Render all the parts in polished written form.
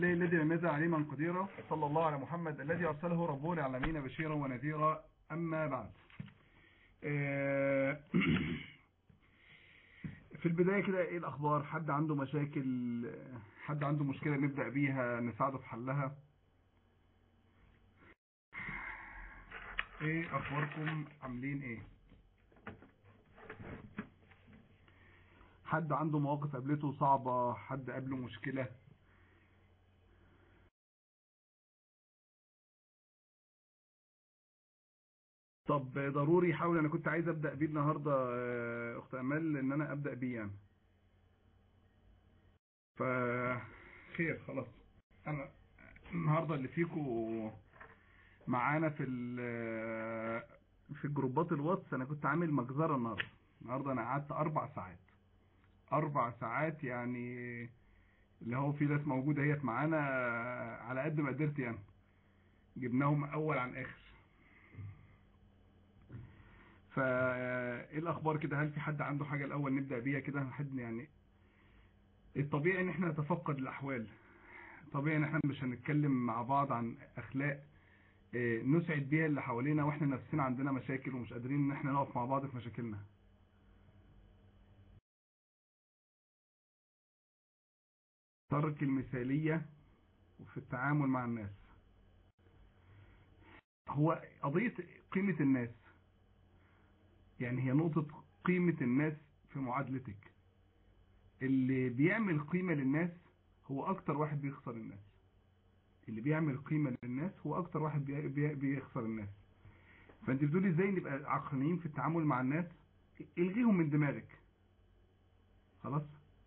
الذي لم يزل عليما قديرا، صلى الله على محمد الذي أرسله ربه للعالمين بشيرا ونذيرا. أما بعد، في البداية كده ايه الأخبار؟ حد عنده مشاكل؟ حد عنده مشكلة نبدأ بيها نساعده في حلها؟ ايه أخباركم؟ عاملين ايه؟ حد عنده مواقف قابلته صعبة؟ حد قابله مشكلة؟ طب ضروري حاول. انا كنت عايز ابدا بيه النهارده اخت امال، ان انا ابدا بيه يعني. فخير خلاص. انا النهارده اللي فيكم معانا في الجروبات الواتس، انا كنت عامل مجزره النهارده انا قعدت 4 ساعات. 4 ساعات يعني، اللي هو في ناس موجوده هي معانا على قد ما قدرت يعني، جبناهم اول عن اخر. فايه الاخبار كده؟ هل في حد عنده حاجه الاول نبدا بيها كده؟ حد يعني الطبيعي ان احنا نتفقد الاحوال، طبيعي ان احنا مش هنتكلم مع بعض عن اخلاق نسعد بيها اللي حوالينا واحنا نفسنا عندنا مشاكل ومش قادرين ان احنا نقف مع بعض في مشاكلنا. ترك المثالية في التعامل مع الناس، هو قضية قيمة الناس، يعني هي نقطة قيمة الناس في معادلتك. اللي بيعمل قيمة للناس هو اكتر واحد بيخسر الناس. اللي بيعمل قيمة للناس هو اكتر واحد بيخسر الناس. فانت بتقولي ازاي نبقى عقلانيين في التعامل مع الناس؟ الغيهم من دماغك خلاص.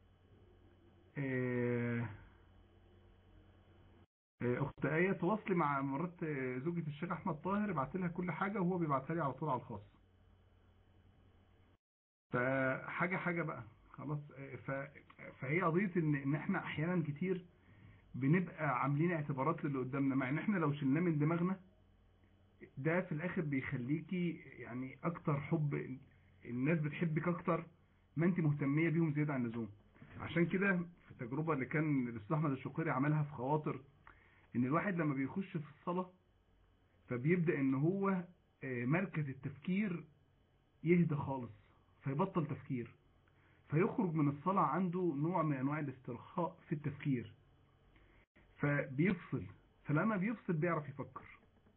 اخت آية تواصلي مع مرات زوجة الشيخ احمد طاهر، ابعت لها كل حاجة وهو بيبعتها لي على طول على الخاص. فحاجة بقى خلاص. فهي قضية ان احنا احيانا كتير بنبقى عاملين اعتبارات للي قدامنا، مع ان احنا لو شلناه من دماغنا ده في الاخر بيخليكي يعني اكتر حب. الناس بتحبك اكتر ما انت مهتمية بيهم زيادة عن اللزوم. عشان كده في التجربة اللي كان الاستاذ احمد الشقيري عملها في خواطر، ان الواحد لما بيخش في الصلاة فبيبدأ ان هو مركز التفكير يهدى خالص، فيبطل تفكير، فيخرج من الصلاة عنده نوع من انواع الاسترخاء في التفكير، فبيفصل. فلما بيفصل بيعرف يفكر.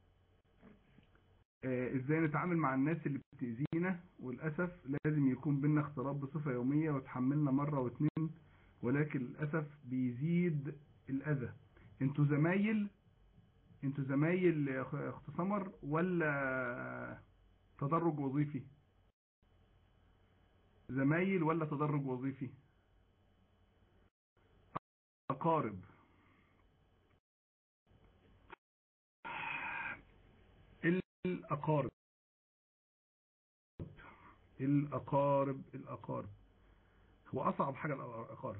ازاي نتعامل مع الناس اللي بتأذينا؟ وللأسف لازم يكون بينا اختلاط بصفة يومية وتحملنا مرة واتنين، ولكن للأسف بيزيد الأذى. انتوا زمايل؟ انتوا زمايل يا اخت سمر ولا تدرج وظيفي؟ زمايل ولا تدرج وظيفي؟ أقارب. الأقارب الأقارب هو أصعب حاجة الأقارب.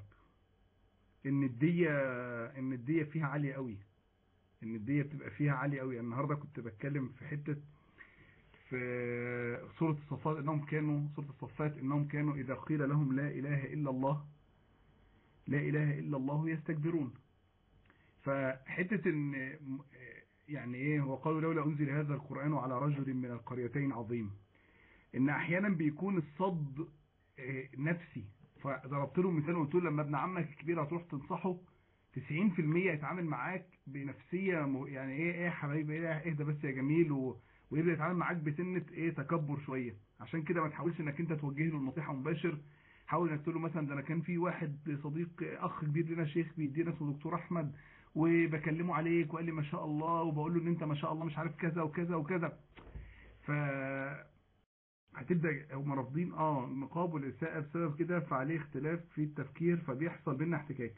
الندية فيها عالية قوي. الندية بتبقى فيها عالية قوي. النهاردة كنت بتكلم في حتة في سورة الصفات، سورة الصفات إنهم كانوا إذا قيل لهم لا إله إلا الله لا إله إلا الله يستكبرون. فحتة إن يعني إيه، وقالوا لولا أنزل هذا القرآن على رجل من القريتين عظيم. إن أحيانا بيكون الصد نفسي. فضربت له مثال وقلت له لما ابن عمك الكبير هتروح تنصحه 90% يتعامل معاك بنفسية يعني ايه يا حبايبي، ايه اهدى بس يا جميل، ويبدأ يتعامل معاك بسنة ايه تكبر شوية. عشان كده ما تحاولش انك انت توجه له النصيحة مباشر. حاول انك تقول له مثلا ده انا كان في واحد صديق اخ كبير لنا شيخ بيدينا اسمه دكتور احمد، وبكلمه عليك وقال لي ما شاء الله، وبقول له ان انت ما شاء الله مش عارف كذا وكذا وكذا. ف هتبدأ هم رافضين نقاب والإساءة بسبب كده، فعليه اختلاف في التفكير فبيحصل بينا احتكاك.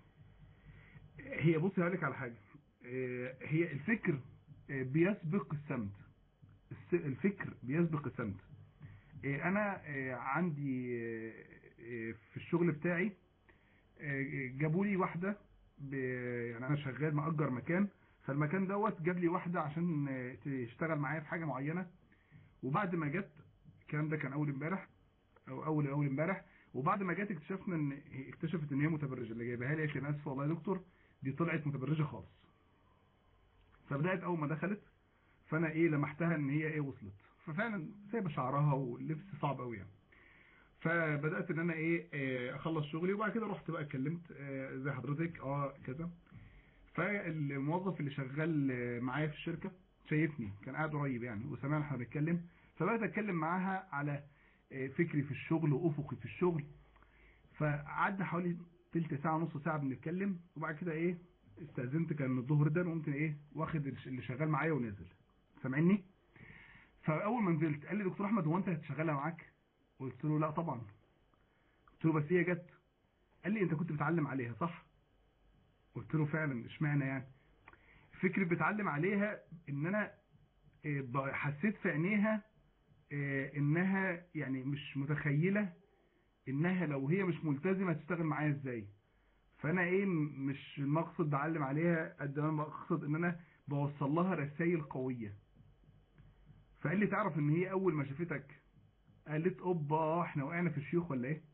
هي بصي هقول لك على حاجة. هي الفكر بيسبق السمت. الفكر بيسبق السمت. انا عندي في الشغل بتاعي جابوا لي واحدة يعني انا شغال مأجر مكان، فالمكان دوت جاب لي واحدة عشان تشتغل معايا في حاجة معينة. وبعد ما جت، الكلام ده كان اول امبارح او اول امبارح، وبعد ما جت اكتشفت ان هي متبرجه. اللي جايبها لي قالت لي انا اسف والله يا دكتور دي طلعت متبرجه خالص. فبدات اول ما دخلت فانا ايه لمحتها ان هي ايه وصلت، ففعلا سايبه شعرها واللبس صعب قوي يعني. فبدات ان انا ايه اخلص شغلي، وبعد كده رحت بقى اتكلمت زي حضرتك كذا. فالموظف اللي شغال معايا في الشركه شايفني، كان قاعد قريب يعني وسمعنا احنا بنتكلم، فبدات اتكلم معاها على فكري في الشغل وافقي في الشغل. فقعدنا حوالي تلت ساعه نص ساعه بنتكلم، وبعد كده ايه استاذنت، كان الظهر ده، وقمت ايه واخد اللي شغال معايا ونازل. سامعني؟ فاول ما نزلت قال لي دكتور احمد هو انت هتشغلها معاك؟ قلت له لا طبعا. قلت له بس هي جت. قال لي انت كنت بتعلم عليها صح؟ قلت له فعلا. اشمعنى يعني؟ فكرة بتعلم عليها ان انا حسيت في عينيها انها يعني مش متخيلة انها لو هي مش ملتزمة تشتغل معايا ازاي. فانا ايه مش المقصد بعلم عليها قد ما المقصد ان انا بوصل لها رسائل قوية. فقال لي تعرف ان هي اول ما شافتك قالت اوبا احنا وقعنا في الشيوخ ولا ايه؟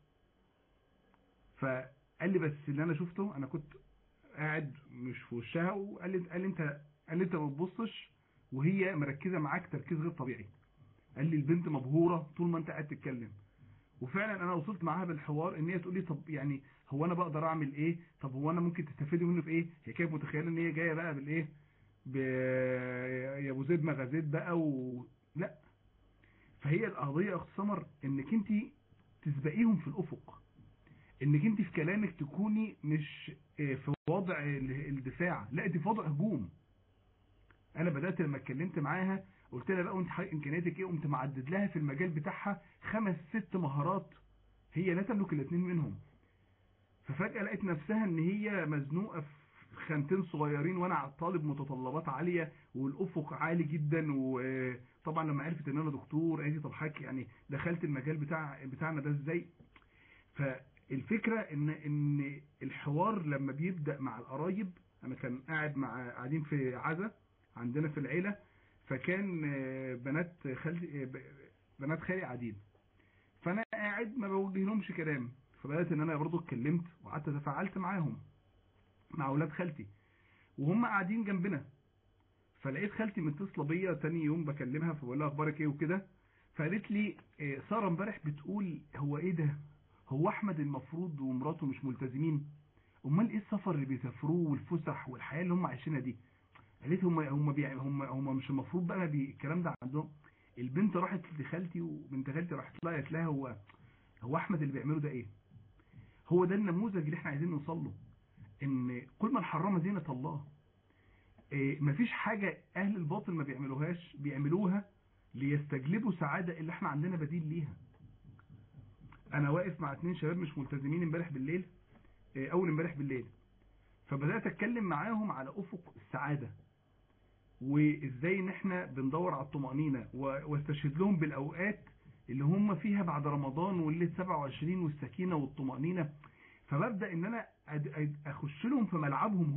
فقال لي بس اللي انا شفته، انا كنت قاعد مش في وشها، وقال لي انت ما بتبصش وهي مركزه معاك تركيز غير طبيعي. قال لي البنت مبهوره طول ما انت قاعد تتكلم. وفعلا انا وصلت معاها بالحوار ان هي تقول لي طب يعني هو انا بقدر اعمل ايه؟ طب هو انا ممكن تستفيدي منه في ايه؟ هي كانت متخيله ان هي جايه بقى بالايه؟ ب يا ابو زيد ما غزيت بقى لا. فهي القضيه يا اخت سمر انك انت تسبقيهم في الافق، انك انت في كلامك تكوني مش في وضع الدفاع، لا انت في وضع هجوم. انا بدات لما اتكلمت معاها قلت لها بقى وانت امكانياتك ايه، قمت معدد لها في المجال بتاعها 5-6 مهارات هي لا تملك الاثنين منهم. ففجاه لقيت نفسها ان هي مزنوقه في خانتين صغيرين، وانا طالب متطلبات عاليه والافق عالي جدا. وطبعا لما عرفت ان انا دكتور قالت لي طب حضرتك يعني دخلت المجال بتاعنا ده ازاي؟ فالفكرة ان الحوار لما بيبدأ مع القرايب، انا كان قاعدين في عزا عندنا في العيلة، فكان بنات خالي قاعدين، فانا قاعد ما بوجه لهمش كلام. فبدأت ان انا برضو اتكلمت وقعدت تفاعلت معاهم مع اولاد خالتي وهم قاعدين جنبنا. فلقيت خالتي متصله بيا تاني يوم بكلمها، فبقول لها اخبارك ايه وكده. فقالت لي ساره امبارح بتقول هو ايه ده، هو احمد المفروض ومراته مش ملتزمين؟ امال ايه السفر اللي بيسافروه والفسح والحياه اللي هم عايشينها دي؟ قالت هم مش المفروض بقى الكلام ده عندهم؟ البنت راحت لخالتي وبنت خالتي راحت لها قالت لها هو احمد اللي بيعمله ده ايه؟ هو ده النموذج اللي احنا عايزين نوصل له، ان كل من حرم زينة الله. مفيش حاجة اهل الباطل ما بيعملوها ليستجلبوا سعادة اللي احنا عندنا بديل ليها. انا واقف مع 2 شباب مش ملتزمين امبارح بالليل، اول امبارح بالليل، فبدأت اتكلم معاهم على افق السعادة وازاي ان احنا بندور على الطمأنينة، واستشهد لهم بالاوقات اللي هم فيها بعد رمضان والليل 27 والسكينة والطمأنينة. فببدأ ان انا اخش لهم في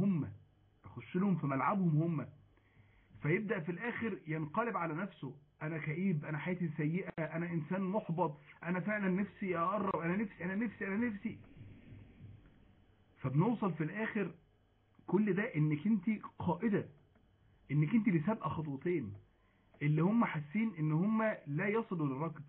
ملعبهم هم. فيبدأ في الاخر ينقلب على نفسه، انا كئيب، انا حياتي سيئة، انا انسان محبط، انا فعلا نفسي اقرب، انا نفسي. فبنوصل في الاخر كل ده انك انت قائدة، انك انت اللي سابقه خطوتين، اللي هم حاسين ان هم لا يصلوا للركب.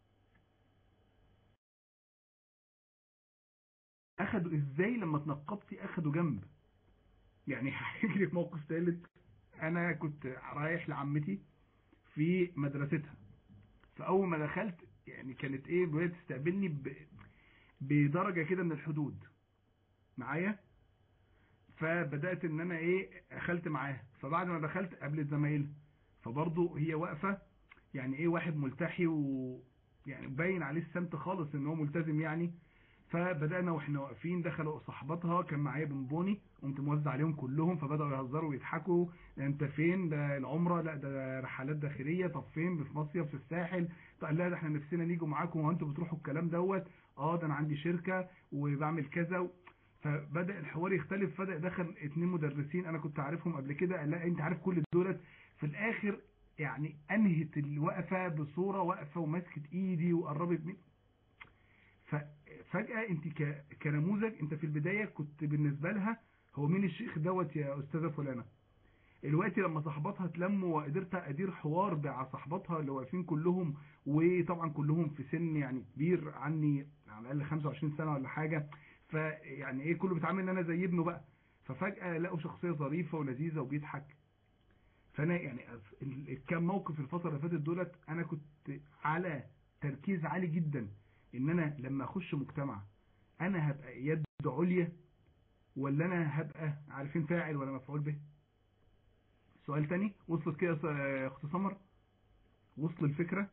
اخدوا ازاي لما اتنقبتي؟ اخدوا جنب. يعني هحكي لك موقف ثالث. انا كنت رايح لعمتي في مدرستها، فاول ما دخلت يعني كانت ايه بتستقبلني بدرجة كده من الحدود معايا. فبدأت ان انا ايه اخلت معاها، فبعد ما دخلت قابلت زمايلها، فبرضه هي واقفة يعني ايه واحد ملتحي يعني باين عليه السمت خالص ان هو ملتزم يعني. فبدأنا واحنا واقفين دخلوا صاحباتها، كان معايا بونبوني قمت موزع عليهم كلهم، فبدأوا يهزروا ويضحكوا. انت فين؟ ده العمرة؟ لا ده رحلات داخلية. طب فين؟ في مصيف في الساحل. طب لا ده احنا نفسنا نيجوا معاكم وانتوا بتروحوا الكلام دوت. ده انا عندي شركة وبعمل كذا. فبدأ الحوار يختلف. بدأ دخل 2 مدرسين انا كنت عارفهم قبل كده، قال لا انت عارف كل دولت. في الاخر يعني انهت الوقفة بصورة واقفة وماسكت ايدي وقربت مني. ففجأة انت كنموذج، انت في البداية كنت بالنسبة لها هو مين الشيخ دوت يا استاذه فلانه؟ دلوقتي لما صاحباتها اتلموا وقدرت ادير حوار مع صاحباتها اللي واقفين كلهم، وطبعا كلهم في سن يعني كبير عني على الاقل 25 سنه ولا حاجه، فيعني ايه كله بيتعامل ان انا زي ابنه بقى، ففجاه لقوا شخصيه ظريفه ولذيذه وبيضحك. فانا يعني كان موقف الفتره اللي فاتت دولت انا كنت على تركيز عالي جدا ان انا لما اخش مجتمع انا هبقى يد عليا ولا انا هبقى عارفين فاعل ولا مفعول به. سؤال تاني وصلت كده يا اخت سمر؟ وصل الفكرة؟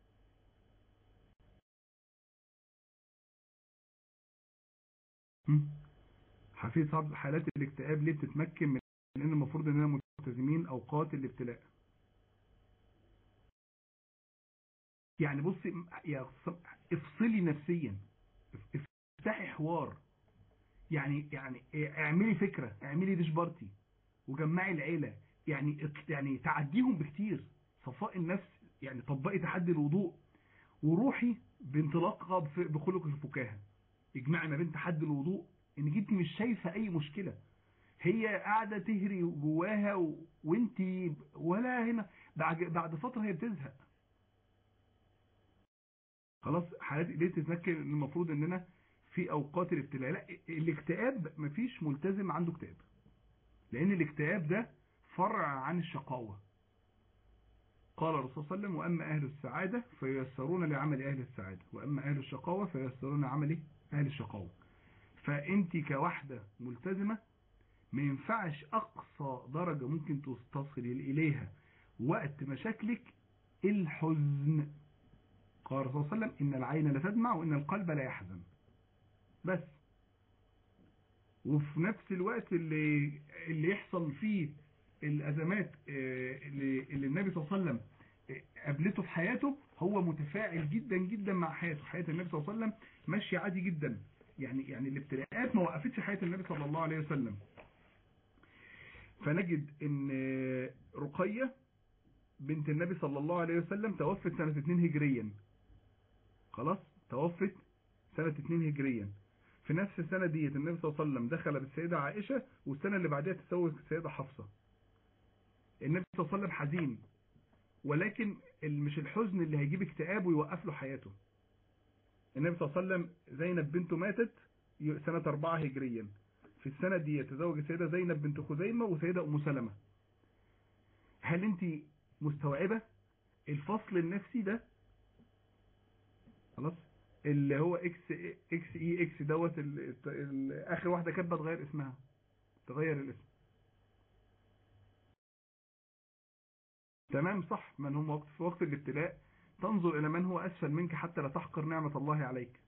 حفيظ صعب حالات الاكتئاب ليه بتتمكن من ان المفروض اننا ملتزمين اوقات الابتلاء؟ يعني بصي افصلي نفسيا، افتحي حوار، يعني اعملي فكرة، اعملي ديش بارتي وجمعي العيلة، يعني تعديهم بكتير. صفاء النفس، يعني طبقي تحدي الوضوء وروحي بانطلاقها بخلق الفكاهة. اجمعي ما بين تحدي الوضوء انك انت مش شايفة اي مشكلة، هي قاعدة تهري جواها وانت ولا هنا، بعد فترة هي بتزهق خلاص. حالات ايديه تتذكر ان المفروض اننا في اوقات الابتلاء. لا، الاكتئاب مفيش ملتزم عنده اكتئاب، لان الاكتئاب ده فرع عن الشقاوة. قال الرسول صلى الله عليه وسلم: واما اهل السعادة فييسرون لعمل اهل السعادة، واما اهل الشقاوة فييسرون لعمل اهل الشقاوة. فانت كواحدة ملتزمة ما ينفعش اقصى درجة ممكن تصل اليها وقت مشاكلك الحزن. قال الرسول صلى الله عليه وسلم: ان العين لتدمع وان القلب لا يحزن. بس وفي نفس الوقت اللي يحصل فيه الازمات اللي النبي صلى الله عليه وسلم قابلته في حياته، هو متفاعل جدا جدا مع حياته. حياة النبي صلى الله عليه وسلم ماشيه عادي جدا، يعني الابتلاءات ما وقفتش حياة النبي صلى الله عليه وسلم. فنجد ان رقية بنت النبي صلى الله عليه وسلم توفت سنة 2 هجريا. خلاص، توفت سنة 2 هجريا. في نفس السنة ديت النبي صلى الله عليه وسلم دخل بالسيدة عائشة، والسنة اللي بعدها تزوج السيدة حفصة. النبي صلى الله عليه وسلم حزين، ولكن مش الحزن اللي هيجيب اكتئاب ويوقف له حياته. النبي صلى الله عليه وسلم زينب بنته ماتت سنة 4 هجريا. في السنة دي تزوج السيدة زينب بنت خزيمة وسيدة أم سلمة. هل انت مستوعبة الفصل النفسي ده؟ خلاص، اللي هو اكس اي اكس دوت اخر واحدة كاتبه تغير اسمها، تغير الاسم. تمام، صح. من هم في وقت الابتلاء تنظر الى من هو اسفل منك حتى لا تحقر نعمة الله عليك.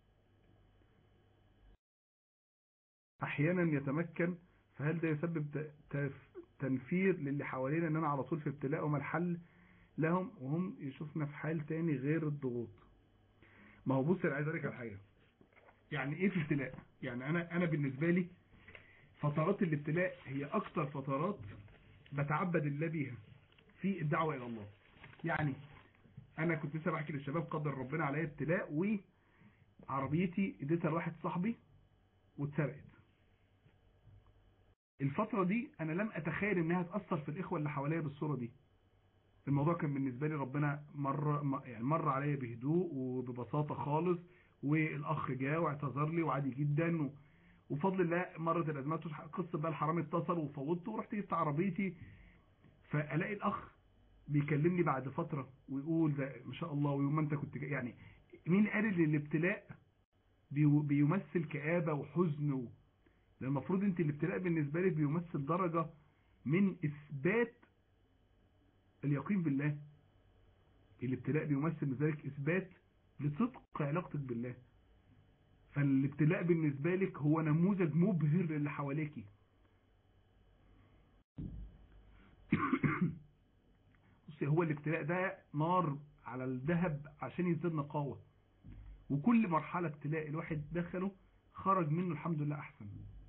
احيانا يتمكن، فهل ده يسبب تنفير للي حوالينا ان انا على طول في ابتلاء وما الحل لهم وهم يشوفنا في حال تاني غير الضغوط؟ ما هو بص، انا عايز اقول لك على حاجه. يعني ايه في ابتلاء؟ يعني انا بالنسبه لي فترات الابتلاء هي اكتر فترات بتعبد الله بيها في الدعوه الى الله. يعني انا كنت لسه بحكي للشباب، قدر ربنا عليا ابتلاء وعربيتي اديتها لواحد صاحبي واتسرقت. الفتره دي انا لم اتخيل انها تاثر في الاخوه اللي حواليا بالصوره دي. الموضوع كان بالنسبه لي ربنا مر عليا بهدوء وببساطه خالص، والاخ جاء واعتذر لي وعادي جدا وفضل الله مرت الازمات. قصه بقى الحرامي اتصل وفوضته ورحت جبت عربيتي، فالاقي الاخ بيكلمني بعد فتره ويقول ده ما شاء الله ويوم ما انت كنت يعني مين قال ان الابتلاء بيمثل كآبة وحزن ده المفروض انت الابتلاء بالنسبه لك بيمثل درجه من اثبات اليقين بالله. الابتلاء بيمثل لذلك اثبات لصدق علاقتك بالله. فالابتلاء بالنسبة لك هو نموذج مبهر للي حواليكي. بصي، هو الابتلاء ده نار على الذهب عشان يزداد نقاوة، وكل مرحلة ابتلاء الواحد دخله خرج منه الحمد لله احسن.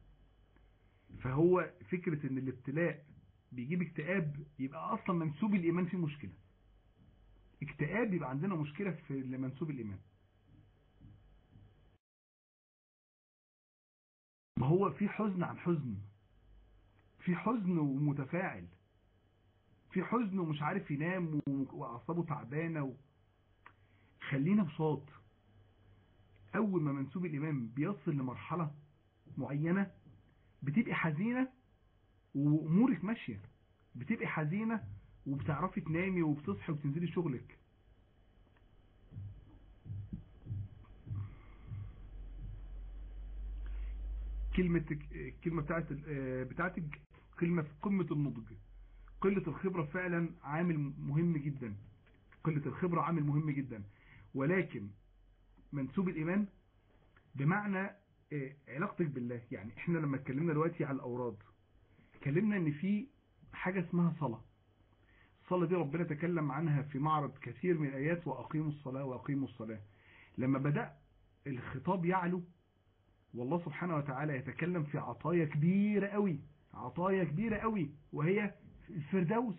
فهو فكرة ان الابتلاء بيجيب اكتئاب، يبقى اصلا منسوب الايمان فيه مشكلة. اكتئاب يبقى عندنا مشكلة في منسوب الايمان. ما هو في حزن عن حزن، في حزن ومتفاعل، في حزن ومش عارف ينام واعصابه تعبانه خلينا بصوت. اول ما منسوب الايمان بيصل لمرحله معينه بتبقي حزينه وامورك ماشيه، بتبقي حزينه وبتعرفي تنامي وبتصحي وبتنزلي شغلك. الكلمه بتاعتك كلمه في قمه النضج. قله الخبره فعلا عامل مهم جدا، قله الخبره عامل مهم جدا، ولكن منسوب الايمان بمعنى علاقتك بالله. يعني احنا لما اتكلمنا دلوقتي على الاوراد اتكلمنا ان في حاجه اسمها صلاه. الصلاه دي ربنا تكلم عنها في معرض كثير من الايات، واقيموا الصلاه واقيموا الصلاه. لما بدأ الخطاب يعلو والله سبحانه وتعالى يتكلم في عطايا كبيرة قوي، عطايا كبيرة قوي، وهي الفردوس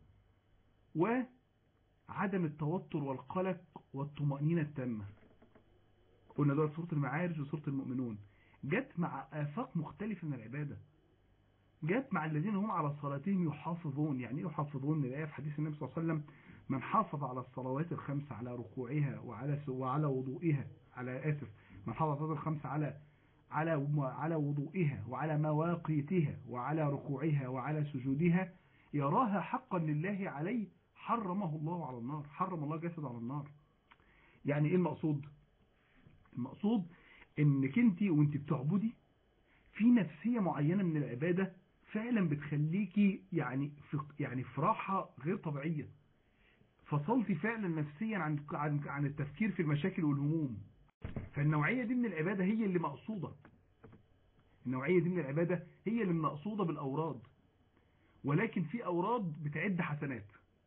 وعدم التوتر والقلق والطمأنينة التامة. قلنا دول سورة المعارج وسورة المؤمنون، جت مع آفاق مختلفة من العبادة، جت مع الذين هم على صلاتهم يحافظون. يعني ايه يحافظون؟ الآية في حديث النبي صلى الله عليه وسلم: من حافظ على الصلوات الخمس على ركوعها وعلى وضوئها، من حافظ على الصلوات الخمس على وضوئها وعلى مواقيتها وعلى ركوعها وعلى سجودها يراها حقا لله عليه حرمه الله على النار، حرم الله جسد على النار. يعني ايه المقصود؟ المقصود انك انت وانت بتعبدي في نفسية معينة من العبادة فعلا بتخليكي يعني في راحة غير طبيعية، فصلتي فعلا نفسيا عن التفكير في المشاكل والهموم. فالنوعية دي من العبادة هي اللي مقصودة، النوعية دي من العبادة هي اللي مقصودة بالأوراد. ولكن في أوراد بتعد حسنات.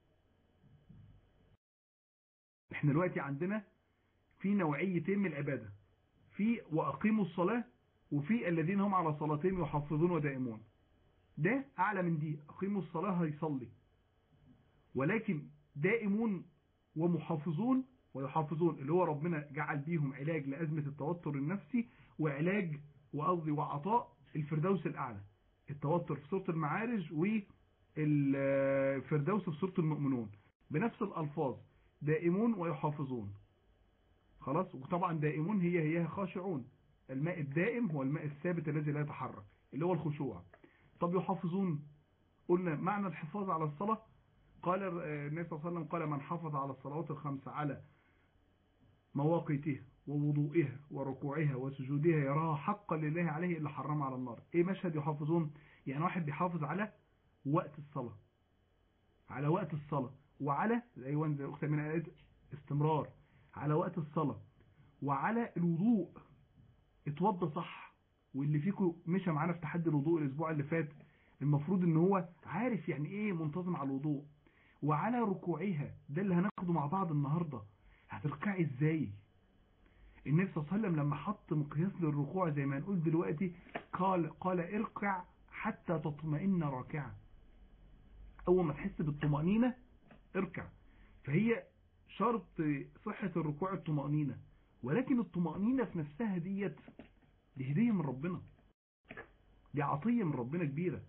احنا دلوقتي عندنا في نوعيتين من العبادة، في وأقيموا الصلاة، وفي الذين هم على صلاتهم يحافظون ودائمون. ده أعلى من دي، أقيموا الصلاة هيصلي، ولكن دائمون ومحافظون ويحافظون اللي هو ربنا جعل بيهم علاج لأزمة التوتر النفسي وعلاج وعطاء الفردوس الأعلى. التوتر في سورة المعارج والفردوس في سورة المؤمنون بنفس الألفاظ، دائمون ويحافظون. خلاص. وطبعا دائمون هي خاشعون. الماء الدائم هو الماء الثابت الذي لا يتحرك اللي هو الخشوع. طب يحافظون، قلنا معنى الحفاظ على الصلاة، قال النبي صلى الله عليه وسلم: قال من حافظ على الصلوات الخمس على مواقيتها ووضوئها وركوعها وسجودها يراها حقا لله عليه إلا حرم على النار. ايه مشهد يحافظون؟ يعني واحد بيحافظ على وقت الصلاة، على وقت الصلاة، وعلى ايوان زي اختي من قالت استمرار على وقت الصلاة، وعلى الوضوء، اتوضى صح. واللي فيكم مشى معانا في تحدي الوضوء الاسبوع اللي فات المفروض ان هو عارف يعني ايه منتظم على الوضوء. وعلى ركوعها، ده اللي هناخده مع بعض النهاردة. هتركعي ازاي؟ النبي صلى الله عليه وسلم لما حط مقياس للركوع زي ما هنقول دلوقتي قال اركع حتى تطمئن راكعا. اول ما تحس بالطمأنينة اركع. فهي شرط صحة الركوع الطمأنينة، ولكن الطمأنينة في نفسها دي هدية من ربنا، دي عطية من ربنا كبيرة.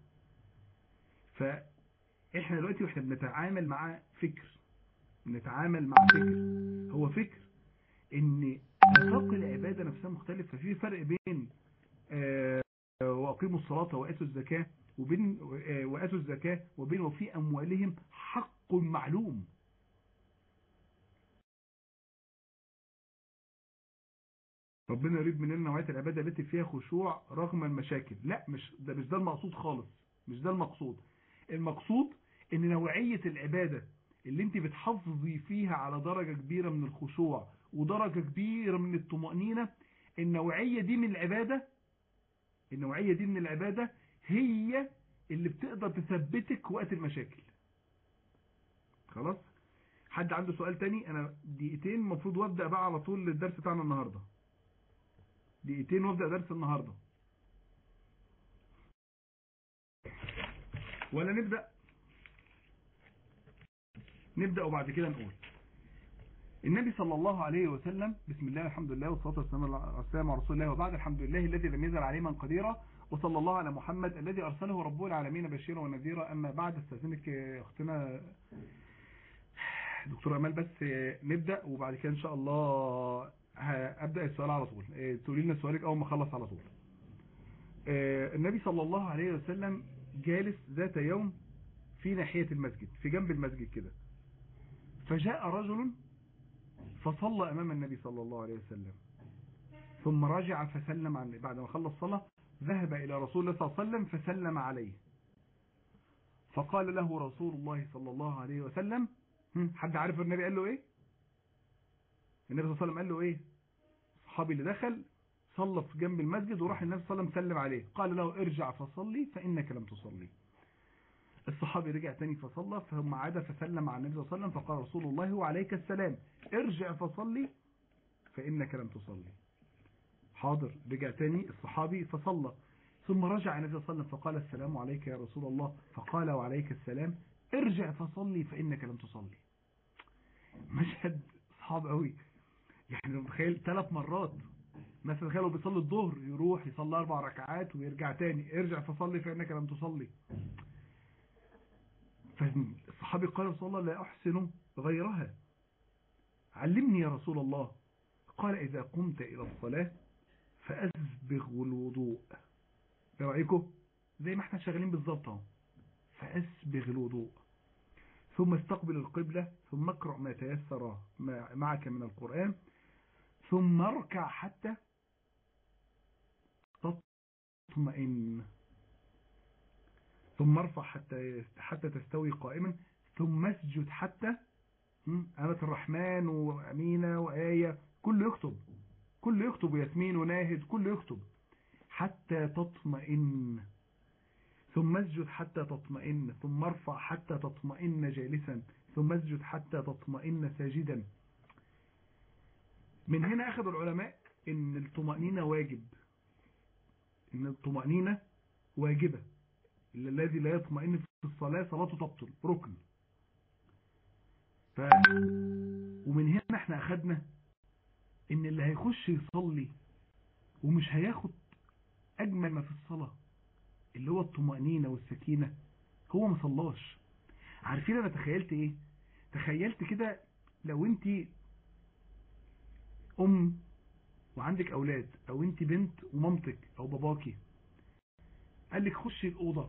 فاحنا دلوقتي واحنا بنتعامل مع فكر، هو فكر ان نطاق العبادة نفسها مختلف. ففي فرق بين وأقيموا الصلاة وآتوا الزكاة وبين وفي أموالهم حق معلوم. ربنا يريد مننا نوعية العبادة التي فيها خشوع رغم المشاكل. لا، مش ده المقصود خالص، مش ده المقصود. المقصود ان نوعية العبادة اللي انت بتحافظي فيها على درجة كبيرة من الخشوع ودرجة كبيرة من الطمأنينة، النوعية دي من العبادة هي اللي بتقدر تثبتك وقت المشاكل. خلاص. حد عنده سؤال تاني؟ انا دقيقتين المفروض وابدأ بقى على طول الدرس بتاعنا النهاردة، دقيقتين وابدأ درس النهاردة، ولا نبدأ وبعد كده نقول. النبي صلى الله عليه وسلم: بسم الله الحمد لله والصلاة والسلام على رسول الله، وبعد: الحمد لله الذي لم يزل عليما قديرا، وصلى الله على محمد الذي أرسله رب العالمين بشيرا ونذيرا. أما بعد، استاذنك أختنا دكتور أمال بس نبدأ، وبعد كده إن شاء الله هبدأ السؤال على طول. تقولي لنا سؤالك أول ما أخلص على طول. النبي صلى الله عليه وسلم جالس ذات يوم في ناحية المسجد، في جنب المسجد كده، فجاء رجل فصلى أمام النبي صلى الله عليه وسلم، ثم رجع فسلم عنه. بعد ما خلص صلاة ذهب إلى رسول الله صلى الله عليه وسلم فسلم عليه، فقال له رسول الله صلى الله عليه وسلم، حد عارف النبي قال له إيه؟ النبي صلى الله عليه وسلم قال له إيه؟ الصحابي اللي دخل صلى في جنب المسجد وراح النبي صلى الله عليه وسلم سلم عليه، قال له ارجع فصلي فإنك لم تصلي. الصحابي رجع تاني فصلى، ثم عاد فسلم على النبي صلى الله عليه وسلم، فقال رسول الله وعليك السلام، ارجع فصلي فإنك لم تصلي. حاضر، رجع تاني الصحابي فصلى، ثم رجع النبي صلى الله عليه وسلم فقال السلام عليك يا رسول الله، فقال وعليك السلام، ارجع فصلي فإنك لم تصلي. مشهد صعب قوي، يعني متخيل 3 مرات مثلا، تخيلوا بيصلي الظهر يروح يصلي 4 ركعات ويرجع تاني، ارجع فصلي فإنك لم تصلي. فالصحابي قال رسول الله لا أحسن غيرها، علمني يا رسول الله. قال إذا قمت إلى الصلاة فأسبغ الوضوء. ايه رأيكم؟ زي ما احنا شغالين بالظبط اهو، فأسبغ الوضوء، ثم استقبل القبلة، ثم اقرأ ما تيسر معك من القرآن، ثم اركع حتى تطمئن، ثم ارفع حتى تستوي قائما، ثم اسجد حتى آمة الرحمن وأمينة وآية كله يكتب وياسمين وناهد كله يكتب حتى تطمئن، ثم اسجد حتى تطمئن، ثم ارفع حتى تطمئن جالسا، ثم اسجد حتى تطمئن ساجدا. من هنا أخذ العلماء إن الطمأنينة واجب، إن الطمأنينة واجبة، الذي لا يطمئن في الصلاة صلاته تبطل، ركن. ومن هنا احنا أخذنا إن اللي هيخش يصلي ومش هياخد أجمل ما في الصلاة اللي هو الطمأنينة والسكينة، هو ما صلاش. عارفين أنا تخيلت إيه؟ تخيلت كده لو أنت أم وعندك أولاد، أو أنت بنت ومامتك أو باباكي قال لك خشي الأوضة،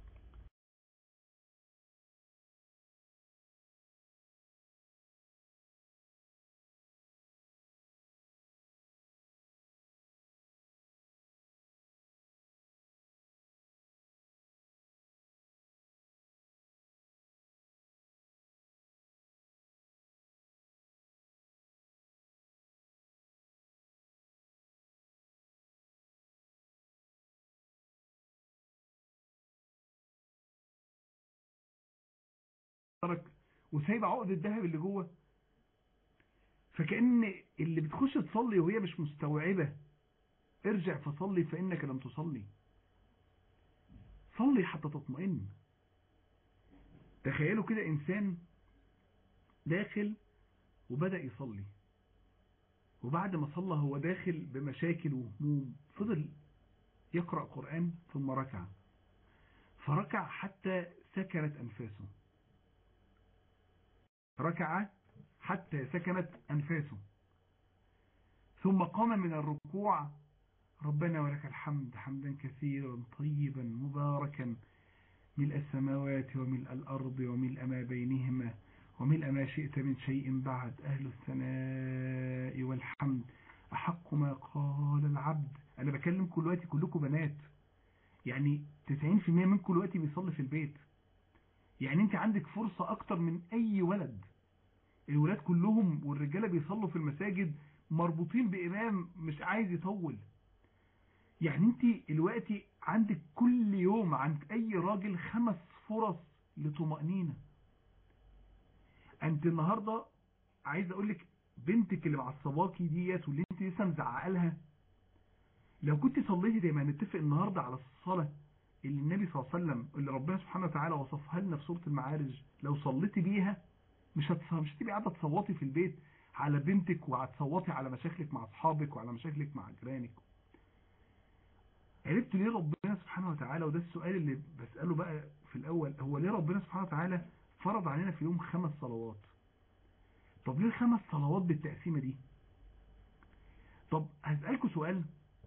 وسايبه عقد الذهب اللي جوه، فكأن اللي بتخش تصلي وهي مش مستوعبة ارجع فصلي فإنك لم تصلي، صلي حتى تطمئن. تخيلوا كده إنسان داخل وبدأ يصلي، وبعد ما صلى هو داخل بمشاكل وهموم، فضل يقرأ قرآن ثم ركع، فركع حتى سكنت أنفاسه، ركع حتى سكنت أنفاسه، ثم قام من الركوع، ربنا ولك الحمد حمدا كثيرا طيبا مباركا ملء السماوات وملء الأرض وملء ما بينهما وملء ما شئت من شيء بعد، أهل الثناء والحمد أحق ما قال العبد. أنا بكلم كل وقت، كلكم بنات، يعني 90% من كل وقت بيصلي في البيت، يعني انت عندك فرصة أكتر من أي ولد. الولاد كلهم والرجالة بيصلوا في المساجد مربوطين بإمام مش عايز يطول، يعني انت الوقت عندك كل يوم عند اي راجل 5 فرص لطمأنينة. انت النهاردة عايز اقولك بنتك اللي معصباكي ديت واللي انت لسه مزعقه لها، لو كنت صليتي زي ما نتفق النهاردة على الصلاة اللي النبي صلى الله عليه وسلم اللي ربنا سبحانه وتعالى وصفها لنا في سورة المعارج، لو صليتي بيها مش هتبقى قاعدة تصوتي في البيت على بنتك، وهتصوتي على مشاكلك مع اصحابك وعلى مشاكلك مع جيرانك. عرفت ليه ربنا سبحانه وتعالى، وده السؤال اللي بسأله بقى في الأول، هو ليه ربنا سبحانه وتعالى فرض علينا في يوم 5 صلوات؟ طب ليه 5 صلوات بالتقسيمة دي؟ طب هسألكوا سؤال،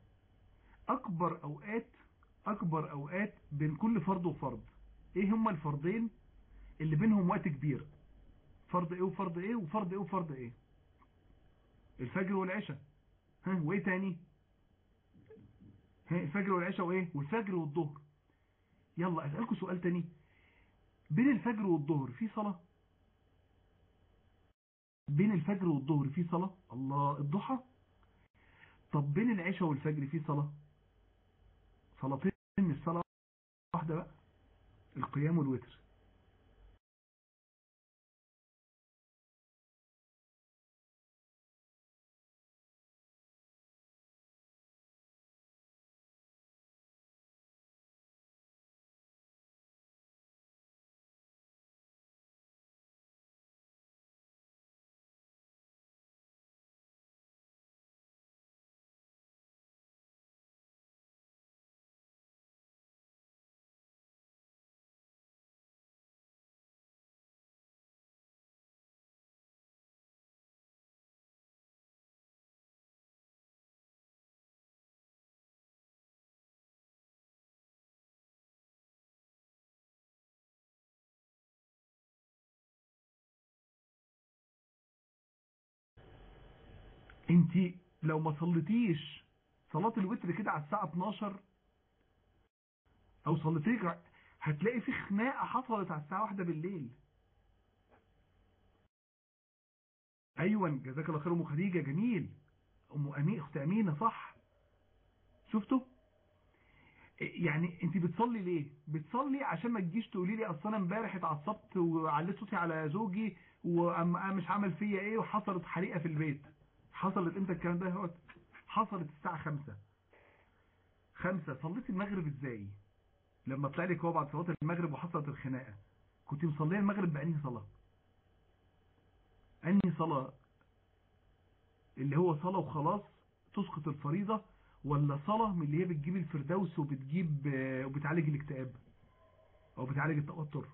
أكبر أوقات بين كل فرض وفرض إيه هما الفرضين اللي بينهم وقت كبير؟ فرض إيه وفرض إيه وفرض إيه وفرض إيه؟ الفجر والعشاء. ها وإيه تاني؟ ها الفجر والعشاء وإيه؟ والفجر والظهر. يلا أسألكوا سؤال تاني، بين الفجر والظهر في صلاة؟ بين الفجر والظهر في صلاة؟ الله، الضحى. طب بين العشاء والفجر في صلاة؟ صلاتين مش صلاة واحدة بقى، القيام والوتر. انت لو ما صليتيش صلاة الوتر كده على الساعة 12 او صليتيش، هتلاقي في خناقة حصلت على الساعة 1 بالليل. ايوه جزاك الله خير ام خديجة، جميل. ام امين، اخت امينة، صح. شفتوا؟ يعني انت بتصلي ليه؟ بتصلي عشان ما تجيش تقولي لي اصل انا امبارح اتعصبت وعليت صوتي على زوجي مش عمل فيا ايه وحصلت حريقة في البيت. حصلت امتى الكلام ده اهوت؟ حصلت الساعة 5. 5 صليت المغرب ازاي؟ لما طلع لك هو بعد صلاة المغرب وحصلت الخناقة، كنت مصليه المغرب بأنهي صلاة؟ أنهي صلاة؟ اللي هو صلاة وخلاص تسقط الفريضة، ولا صلاة من اللي هي بتجيب الفردوس وبتجيب وبتعالج الاكتئاب او بتعالج التوتر؟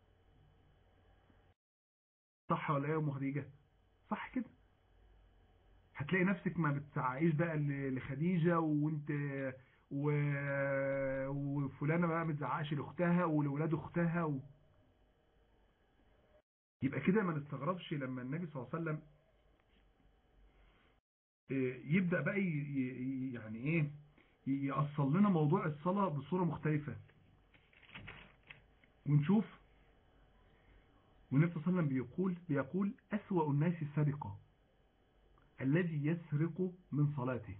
صح ولا ايه يا ام خديجة؟ صح كده. هتلاقي نفسك ما بتسعيش بقى لخديجة وانت و... وفلانة بقى ما بتزعقش لاختها ولولاد اختها يبقى كده ما نستغربش لما النبي صلى الله عليه وسلم يبدأ بقى يعني ايه يأصل لنا موضوع الصلاة بصورة مختلفة، ونشوف. والنبي صلى الله عليه وسلم بيقول أسوأ الناس سرقة الذي يسرق من صلاته.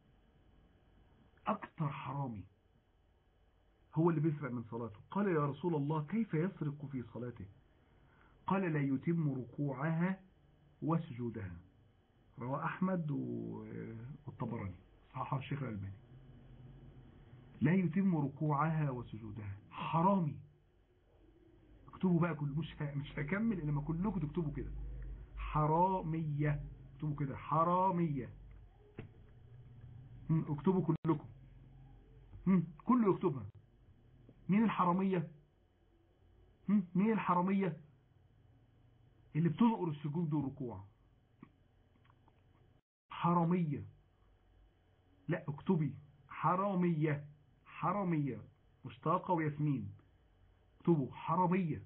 أكتر حرامي هو اللي بيسرق من صلاته. قال يا رسول الله كيف يسرق في صلاته؟ قال لا يتم ركوعها وسجودها. رواه أحمد والطبراني، صححه الشيخ الألباني. لا يتم ركوعها وسجودها، حرامي. اكتبوا بقى كل مش هكمل انما كلكم تكتبوا كده، حرامية. اكتبوا كده حرامية. اكتبوا كلكم. كله يكتبها. مين الحرامية؟ مين الحرامية؟ اللي بتنقر السجود والركوع، حرامية. لا اكتبي حرامية، حرامية مشتاقة وياسمين. اكتبوا حرامية.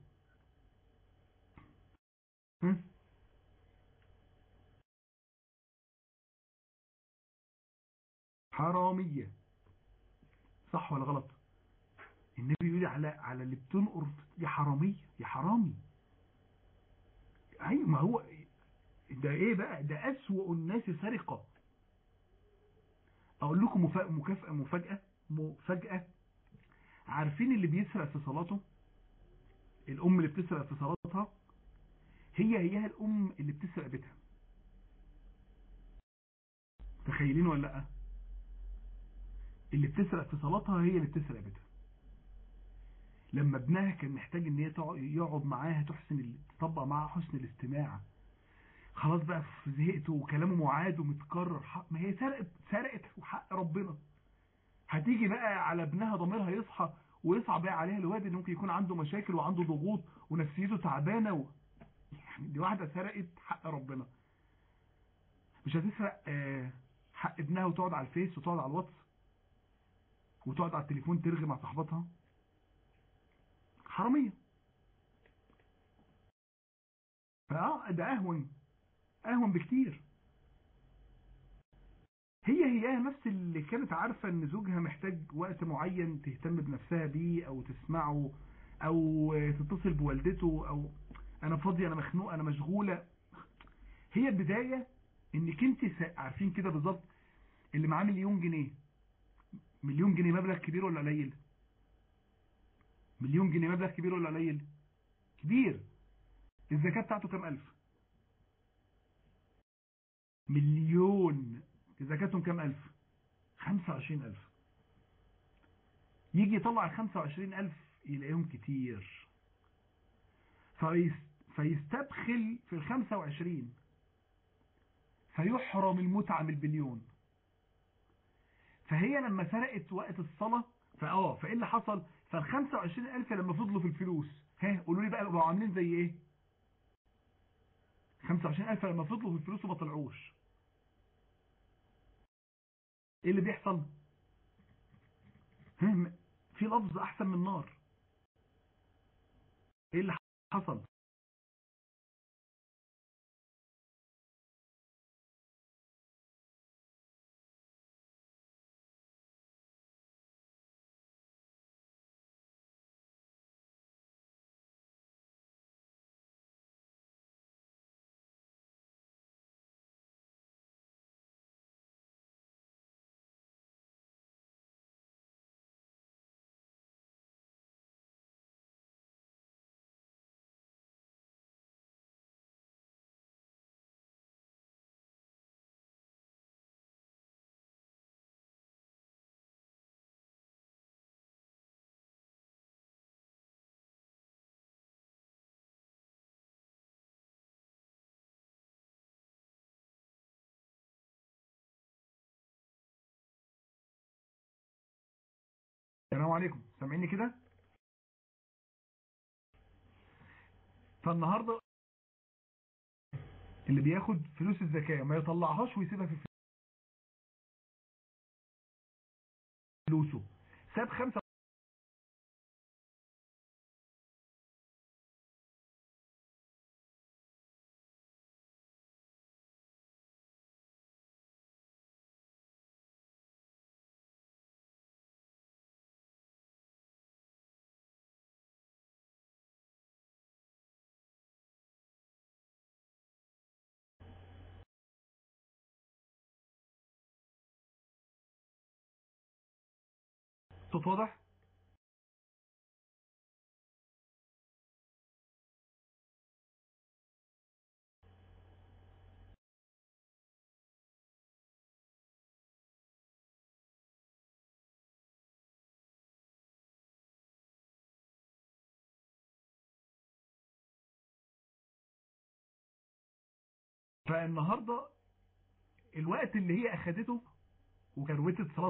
حرامية، صح ولا غلط؟ النبي يقول على اللي بتنقر يا حرامية يا حرامي. ايوه، ما هو ده ايه بقى؟ ده اسوأ الناس سرقة. اقول لكم مكافأة مفاجأة. عارفين اللي بيسرق في صلاته؟ الام اللي بتسرق في صلاتها هي الام اللي بتسرق بيتها. تخيلين ولا لا؟ اللي بتسرق في صلاتها هي اللي بتسرق بيتها. لما ابنها كان محتاج ان هي يقعد معاها تطبق معاها حسن الاستماع، خلاص بقى زهقت وكلامه معاد ومتكرر، ما هي سرقت وحق ربنا. هتيجي بقى على ابنها ضميرها يصحى ويصعب بقى عليها الواد اللي ممكن يكون عنده مشاكل وعنده ضغوط ونفسيته تعبانه يعني دي واحده سرقت حق ربنا. مش هتسرق حق ابنها وتقعد على الفيس وتقعد على الواتس وتقعد على التليفون ترغي مع صاحبتها؟ حراميه. ده اهون بكتير. هي نفس اللي كانت عارفة ان زوجها محتاج وقت معين تهتم بنفسها بيه او تسمعه او تتصل بوالدته او انا فاضية انا مخنوق انا مشغولة. هي البداية انك انت عارفين كده بالظبط اللي معاه مليون جنيه. مليون جنيه مبلغ كبير ولا قليل؟ مليون جنيه مبلغ كبير ولا قليل؟ كبير. الزكاة بتاعته كام الف؟ مليون زكاتهم كام الف؟ 25,000. يجي يطلع ال 25,000 يلاقيهم كتير فيستبخل في ال 25 فيحرم المتعة من البليون. فهي لما سرقت وقت الصلاة فايه اللي حصل؟ فال 25,000 لما فضلوا في الفلوس قولوا لي بقى بقوا عاملين زي ايه؟ 25,000 لما فضلوا في الفلوس وما طلعوش ايه اللي بيحصل؟ في لفظ احسن من نار. ايه اللي حصل؟ السلام عليكم، سامعيني كده؟ فالنهارده اللي بياخد فلوس الزكاة ما يطلعهاش ويسيبها في فلوسه، ساب خمسة. صوت واضح؟ فالنهارده الوقت اللي هي اخدته وكروتت صلاة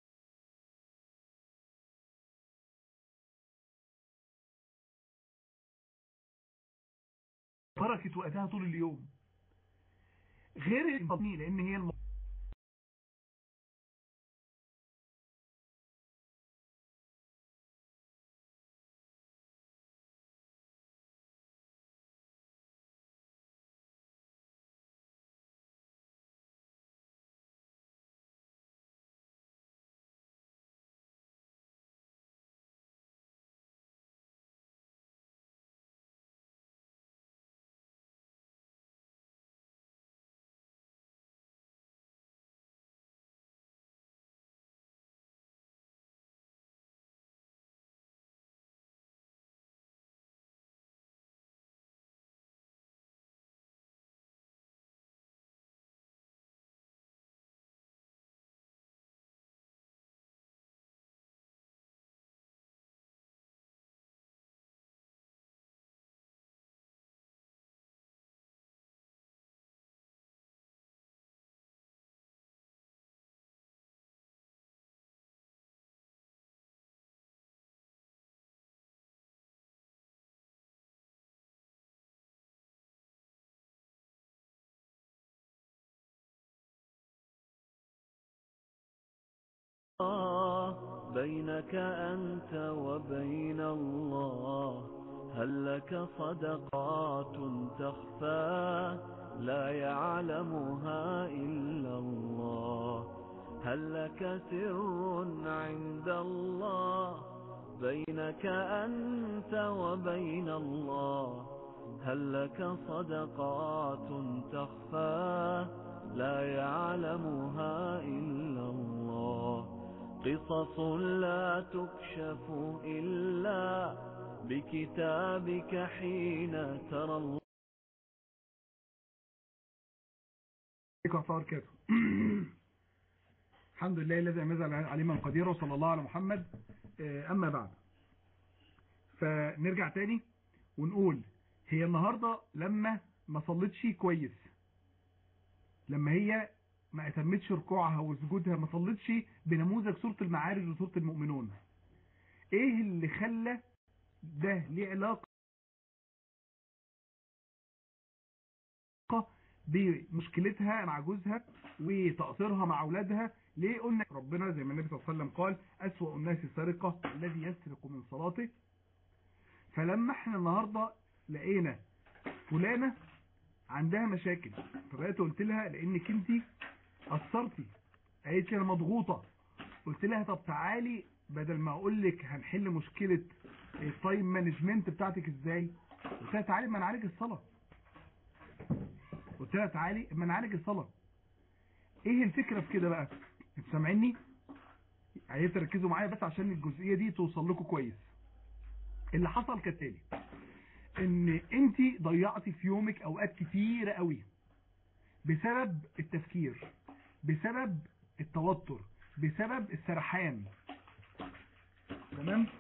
تركت وقتها طول اليوم غير البطني لان هي بينك أنت وبين الله، هل لك صدقات تخفى لا يعلمها إلا الله؟ هل لك سر عند الله بينك أنت وبين الله؟ هل لك صدقات تخفى لا يعلمها إلا الله؟ قصص لا تكشف إلا بكتابك حين ترى الله. الحمد لله الذي أنزل عليما قدير، وصلى الله على محمد. أما بعد، فنرجع تاني ونقول هي النهاردة لما ما صلتش كويس، لما هي ما اتمتش ركوعها وسجودها، ما صلتش بنموذج سورة المعارج وسورة المؤمنون، ايه اللي خلى ده ليه علاقة بمشكلتها مع جوزها وتقصيرها مع اولادها؟ ليه قلنا ربنا زي ما النبي صلى الله عليه وسلم قال أسوأ الناس سرقة الذي يسرق من صلاته؟ فلما احنا النهاردة لقينا فلانة عندها مشاكل، فبقيت قلت لها لانك انت قصرتي، قالت لي انا مضغوطة، قلت لها طب تعالي بدل ما اقول لك هنحل مشكلة التايم مانجمنت بتاعتك ازاي، قلت لها تعالي ما نعالج الصلاة، قلت لها تعالي ما نعالج الصلاة. ايه الفكرة في كده بقى؟ انتوا سامعيني؟ عايز تركزوا معايا بس عشان الجزئية دي توصل لكم كويس. اللي حصل كالتالي، ان انت ضيعتي في يومك اوقات كتيرة قوي بسبب التفكير، بسبب التوتر، بسبب السرحان، تمام؟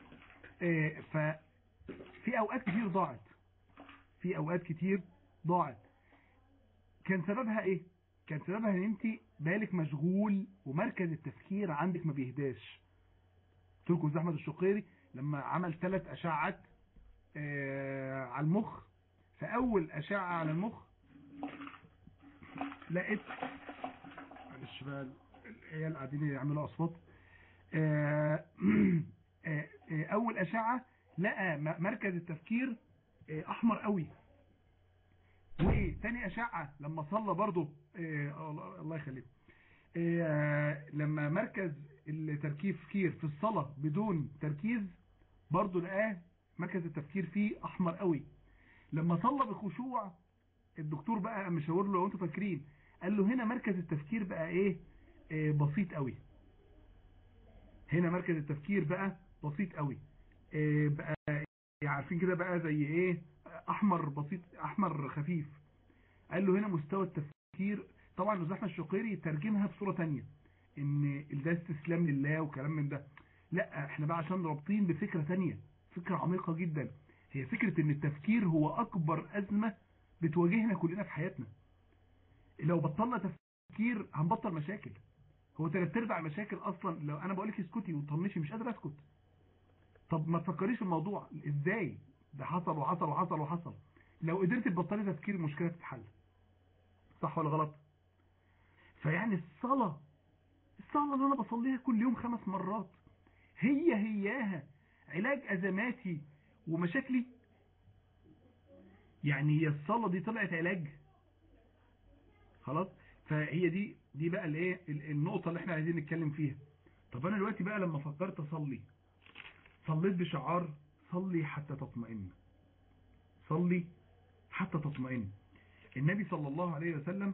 ففي اوقات كتير ضاعت، في اوقات كتير ضاعت. كان سببها ايه؟ كان سببها ان انت بالك مشغول ومركز التفكير عندك ما بيهداش. قلت لكم زي احمد الشقيري لما عمل 3 اشعات على المخ، فاول اشعه على المخ لقيت، معلش بقى العيال قاعدين يعملوا اصوات، اول اشعه لقى مركز التفكير احمر قوي. وتاني اشعه لما صلى برضو الله يخليكم، لما مركز التفكير في الصلاه بدون تركيز برضو لقاه مركز التفكير فيه احمر قوي. لما صلى بخشوع الدكتور بقى مشاور له، لو انتوا فاكرين، قال له هنا مركز التفكير بقى ايه؟ بسيط قوي. هنا مركز التفكير بقى بسيط قوي، بقى عارفين كده بقى زي ايه؟ احمر بسيط، احمر خفيف. قال له هنا مستوى التفكير. طبعا الاستاذ احمد الشقيري ترجمها بصوره ثانيه ان ده استسلام لله وكلام من ده. لا، احنا بقى عشان رابطين بفكره ثانيه، فكره عميقه جدا، هي فكره ان التفكير هو اكبر ازمه بتواجهنا كلنا في حياتنا. لو بطلنا تفكير هنبطل مشاكل. هو 3/4 مشاكل اصلا، لو انا بقول لك اسكتي وطنشي مش قادر اسكت، طب ما تفكريش في الموضوع ازاي ده حصل وحصل وحصل وحصل. لو قدرت تبطلي تفكير المشكله تتحل، صح ولا غلط؟ فيعني الصلاه اللي انا بصليها كل يوم 5 مرات هياها علاج ازماتي ومشاكلي. يعني هي الصلاه دي طلعت علاج خلاص. فهي دي بقى الايه النقطه اللي احنا عايزين نتكلم فيها. طب انا دلوقتي بقى لما فكرت اصلي، صليت بشعار صلي حتى تطمئن، صلي حتى تطمئن. النبي صلى الله عليه وسلم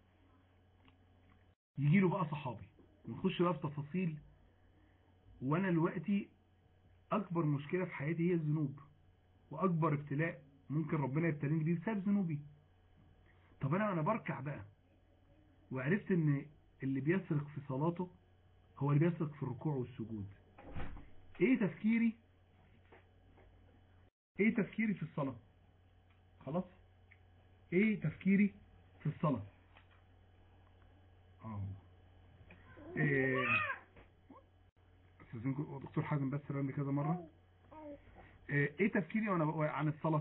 يجي له بقى صحابي ونخش بقى في تفاصيل. وانا دلوقتي اكبر مشكله في حياتي هي الذنوب، واكبر ابتلاء ممكن ربنا يبتليني بيه بسبب ذنوبي. طب انا بركع بقى وعرفت ان اللي بيسرق في صلاته هو اللي بيسرق في الركوع والسجود. ايه تفكيري؟ ايه تفكيري في الصلاه؟ خلاص، ايه تفكيري في الصلاه؟ استاذنكم دكتور حازم بس رن كذا مره. ايه تفكيري وانا عن الصلاه؟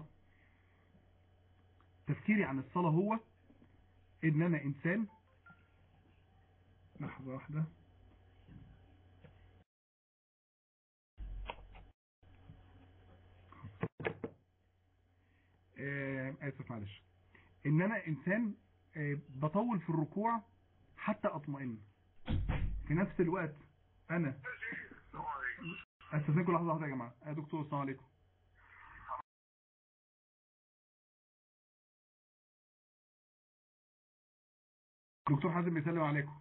تفكيري عن الصلاه هو ان انا انسان. لحظه واحده. معلش، ان انا انسان بطول في الركوع حتى اطمئن، في نفس الوقت انا استاذنكم لحظه واحده يا جماعه. يا دكتور السلام عليكم. دكتور حازم بيسلم عليكم.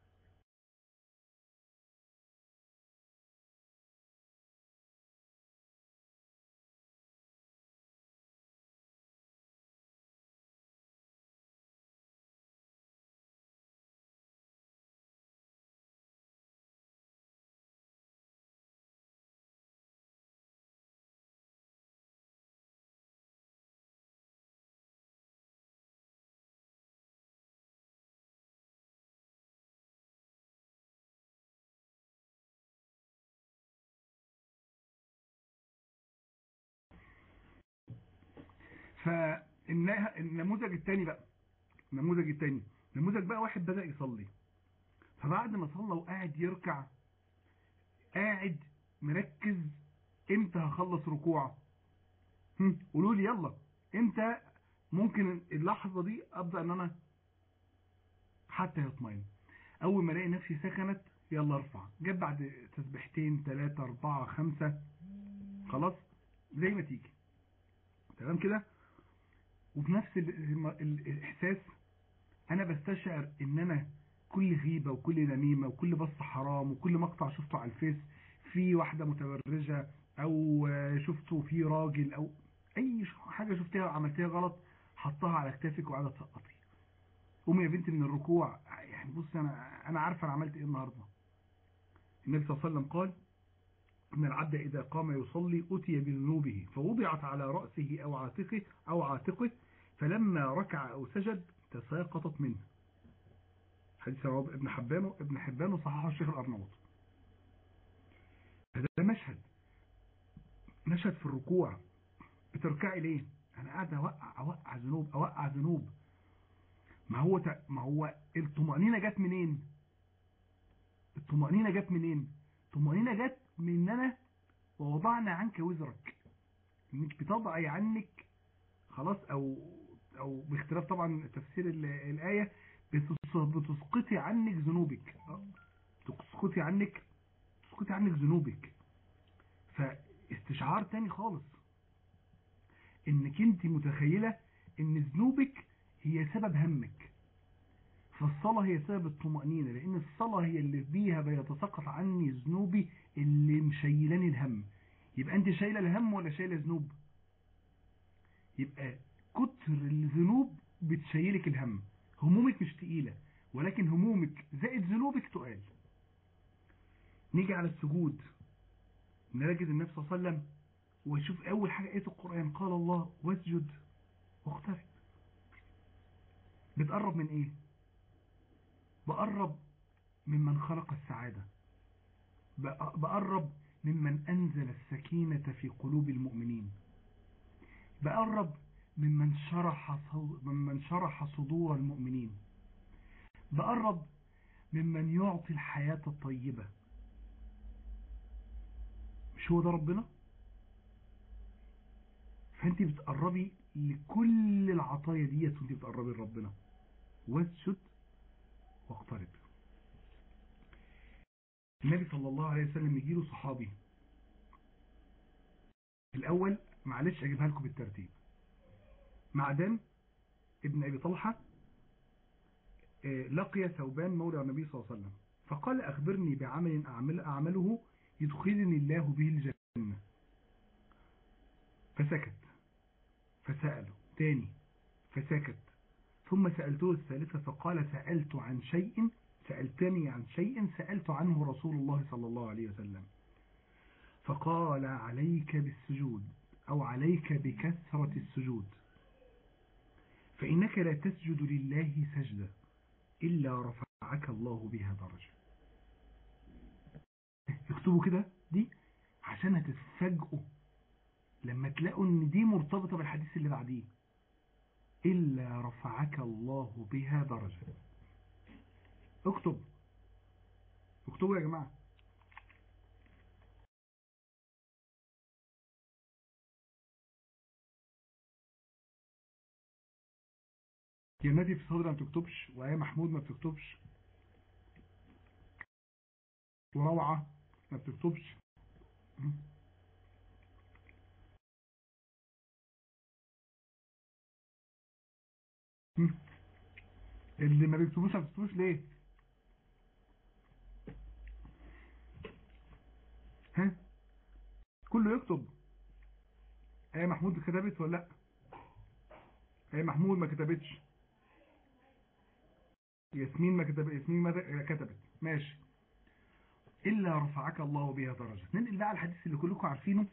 فالنموذج الثاني بقى، نموذج بقى واحد بدأ يصلي، فبعد ما صلى وقاعد يركع، قاعد مركز امتى هخلص ركوع، قولوا لي يلا امتى ممكن اللحظة دي ابدأ ان انا حتى يطمئن. اول ما الاقي نفسي سكنت يلا ارفع، جاب بعد تسبيحتين 3 4 5 خلاص زي ما تيجي تمام كده. وفي نفس الاحساس انا بستشعر ان انا كل غيبة وكل نميمة وكل بص حرام وكل مقطع شفته على الفيس في واحدة متبرجة او شفته في راجل او اي حاجة شفتها وعملتها غلط حطها على كتافك وقاعدة تسقطي. قومي يا بنتي من الركوع، يعني بص انا عارفه انا عملت ايه النهارده. النبي صلى الله عليه وسلم قال ان العبد اذا قام يصلي اتي بذنوبه فوضعت على راسه او عاتقه فلما ركع او سجد تساقطت منه. حديث رواه ابن حبان وصححه الشيخ الارناؤوط. هذا مشهد في الركوع. بتركعي ليه؟ انا قاعد اوقع ذنوب. ما هو الطمأنينة جت منين؟ الطمأنينة جت من ان انا ووضعنا عنك وزرك، انك بتضعي عنك خلاص، او باختلاف طبعا تفسير الآية بتسقطي عنك ذنوبك، تسقطي عنك ذنوبك. فاستشعار تاني خالص انك انت متخيلة ان ذنوبك هي سبب همك، فالصلاة هي سبب الطمأنينة، لان الصلاة هي اللي بيها بيتساقط عني ذنوبي اللي مشيلاني الهم. يبقى انت شايلة الهم ولا شايلة ذنوب؟ يبقى كتر الذنوب بتشيلك الهم. همومك مش تقيلة، ولكن همومك زائد ذنوبك تقال. نيجي على السجود، نجد النبي صلى الله عليه وسلم ويشوف اول حاجة ايه القرآن، قال الله واسجد واقترب. بتقرب من ايه؟ بقرب ممن خلق السعادة، بقرب ممن أنزل السكينة في قلوب المؤمنين، بقرب ممن شرح صدور المؤمنين، بقرب ممن يعطي الحياة الطيبة. مش هو ده ربنا؟ فأنت بتقربي لكل العطايا ديت وانت بتقربي لربنا. واسجد واقترب. النبي صلى الله عليه وسلم يجيله صحابي الأول، معلش أجيبها لكم بالترتيب. معدان ابن أبي طلحة لقي ثوبان مولى النبي صلى الله عليه وسلم فقال أخبرني بعمل أعمله يدخلني الله به الجنة. فسكت، فسأله تاني فسكت، ثم سألته الثالثة فقال سألتني عن شيء سألت عنه رسول الله صلى الله عليه وسلم. فقال عليك بالسجود، أو عليك بكثرة السجود، فإنك لا تسجد لله سجدة إلا رفعك الله بها درجة. اكتبوا كده دي عشان هتتفاجئوا لما تلاقوا ان دي مرتبطة بالحديث اللي بعديه، إلا رفعك الله بها درجة. اكتبوا يا جماعة. جناتي في صدري ما بتكتبش، وآية محمود ما بتكتبش، وروعة ما بتكتبش. اللي ما بيكتبوش ما بيكتبوش ليه؟ ها، كله يكتب. آية محمود كتبت ولا لا؟ آية محمود ما كتبتش. ياسمين ما كتبت. ياسمين ما كتبت. ماشي. إلا رفعك الله بها درجة. ننقل بقى الحديث اللي كلكم عارفينه.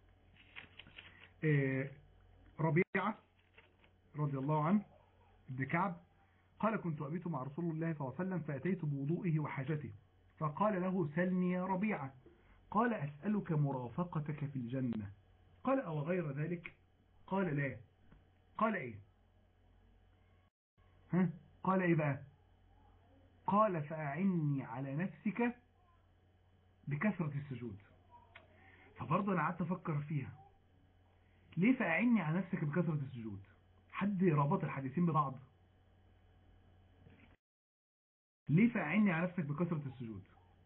ربيعة رضي الله عنه ابن كعب قال: كنت أبيت مع رسول الله صلى الله عليه وسلم فأتيت بوضوئه وحاجته، فقال له: سلني يا ربيعة. قال: أسألك مرافقتك في الجنة. قال: أو غير ذلك؟ قال: لا. قال: إيه؟ ها؟ قال: إيه بقى؟ قال: فأعني على نفسك بكثرة السجود. فبرضه أنا قعدت أفكر فيها، ليه فأعني على نفسك بكثرة السجود؟ حد ربط الحديثين ببعض؟ ليه فأعني على نفسك بكثرة السجود؟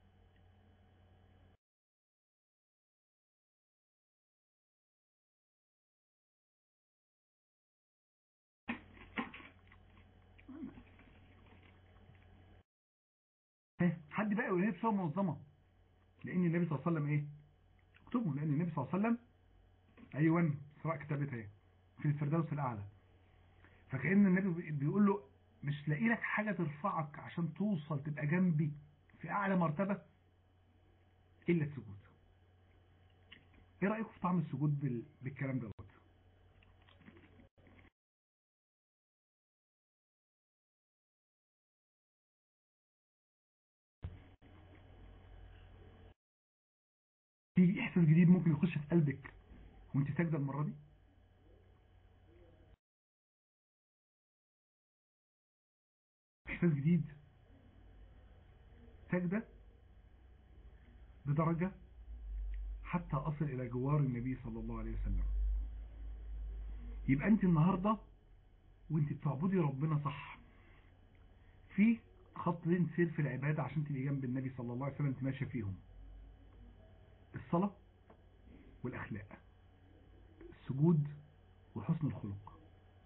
حد بقى يقول لي بصورة منظمة. لأن النبي صلى الله عليه وسلم إيه؟ اكتبوا. لأن النبي صلى الله عليه وسلم أيوة سواء كتبتها إيه في الفردوس الأعلى. فكأن النبي بيقول له: مش لاقي لك حاجة ترفعك عشان توصل تبقى جنبي في أعلى مرتبة إلا السجود. إيه رأيكم في طعم السجود بالكلام دوت؟ في إحساس جديد ممكن يخش في قلبك وانت ساجدة المرة دي. إحساس جديد، ساجدة بدرجة حتى أصل إلى جوار النبي صلى الله عليه وسلم. يبقى أنت النهاردة وانت بتعبدي ربنا صح، في خطين سير في العبادة عشان تبقي جنب النبي صلى الله عليه وسلم تماشى فيهم: الصلاة والأخلاق، السجود وحسن الخلق.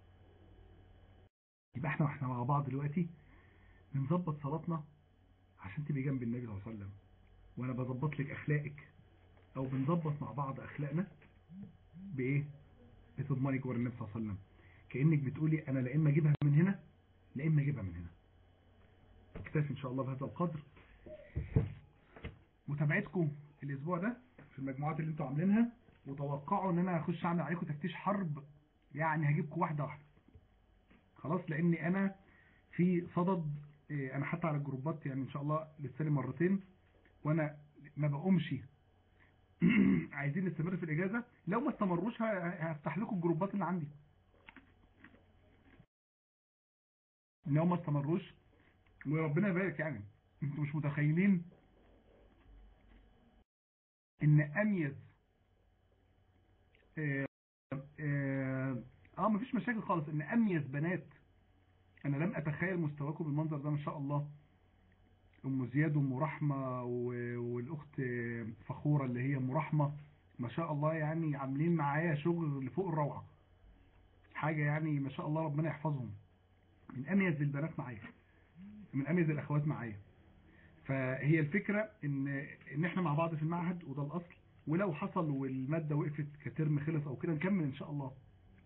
يبقى احنا مع بعض دلوقتي بنظبط صلاتنا عشان تبقي جنب النبي صلى الله عليه وسلم، وانا بظبط لك اخلاقك، او بنظبط مع بعض اخلاقنا بايه؟ بتضمني جوار النبي صلى الله عليه وسلم. كأنك بتقولي: انا لا اما اجيبها من هنا لا اما اجيبها من هنا. اكتفي ان شاء الله بهذا القدر. متابعتكم الاسبوع ده في المجموعات اللي انتوا عاملينها، وتوقعوا ان انا هخش اعمل عليكم تفتيش حرب، يعني هجيبكم واحده واحده خلاص. لاني انا في صدد، انا حتى على الجروبات يعني ان شاء الله لسه لي مرتين وانا ما بقومش. عايزين نستمر في الاجازه، لو ما استمروش هفتح لكم الجروبات اللي عندي. لو ما استمروش وربنا يبارك، يعني انتوا مش متخيلين ان اميز اه, مفيش مشاكل خالص، ان اميز بنات انا لم اتخيل مستواكم بالمنظر ده ما شاء الله. ام زياد وام رحمه والاخت فخوره اللي هي ام رحمه، ما شاء الله يعني عاملين معايا شغل لفوق الروعه، حاجه يعني ما شاء الله ربنا يحفظهم. من اميز البنات معايا، من اميز الاخوات معايا. فهي الفكره ان احنا مع بعض في المعهد وده الاصل، ولو حصل والماده وقفت كترم خلص او كده نكمل ان شاء الله.